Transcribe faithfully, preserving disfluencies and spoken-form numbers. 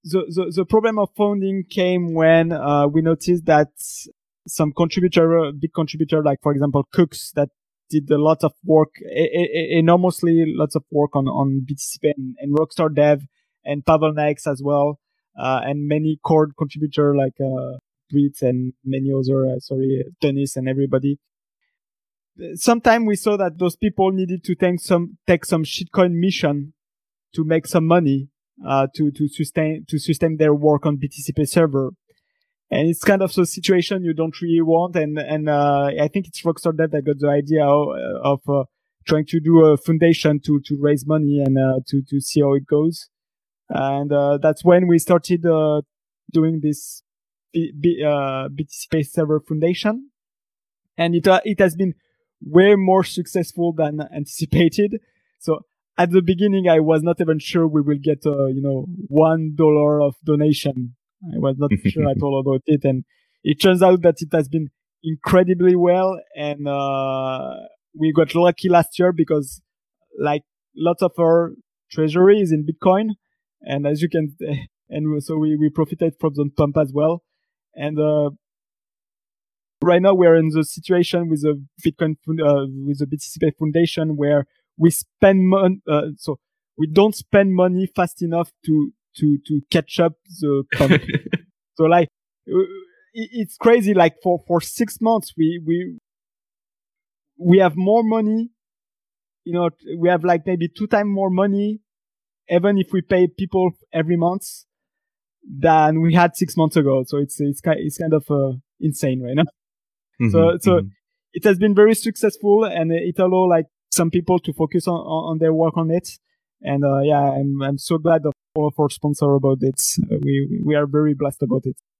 the, the, the problem of funding came when, uh, we noticed that some contributor, big contributor, like, for example, Cooks, that did a lot of work, e- e- enormously lots of work on, on B T C P and, and Rockstar Dev and Pavel Nex as well, uh, and many core contributor like, uh, Brits and many other, uh, sorry, Dennis and everybody. Sometime we saw that those people needed to take some, take some shitcoin mission to make some money, uh, to, to sustain, to sustain their work on B T C P server. And it's kind of a situation you don't really want. And, and, uh, I think it's Rockstar Dev that got the idea of, of uh, trying to do a foundation to, to raise money and, uh, to, to see how it goes. And, uh, that's when we started, uh, doing this B, B, uh, B T C P server foundation. And it, uh, it has been way more successful than anticipated. So at the beginning, I was not even sure we will get, uh, you know, one dollar of donation. I was not sure at all about it. And it turns out that it has been incredibly well. And, uh, we got lucky last year because like lots of our treasury is in Bitcoin. And as you can, and so we, we profited from the pump as well. And, uh, right now we're in the situation with the Bitcoin, uh, with the B T C P Foundation where we spend money, uh, so we don't spend money fast enough to, to, to catch up the pump. So like, it's crazy. Like for, for six months, we, we, we have more money, you know, we have like maybe two times more money, even if we pay people every month than we had six months ago. So it's, it's kind, it's kind of, uh, insane right now. Mm-hmm, so, so mm-hmm. It has been very successful and it allows like some people to focus on, on, on their work on it. And, uh, yeah, I'm, I'm so glad of all of our sponsors about it. Uh, we, we are very blessed about it.